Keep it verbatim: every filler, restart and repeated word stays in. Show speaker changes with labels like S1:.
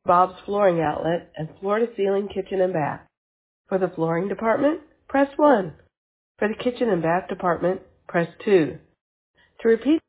S1: Bob's Flooring Outlet and Floor to Ceiling Kitchen and Bath. For the flooring department, press one. For the kitchen and bath department, press two. To repeat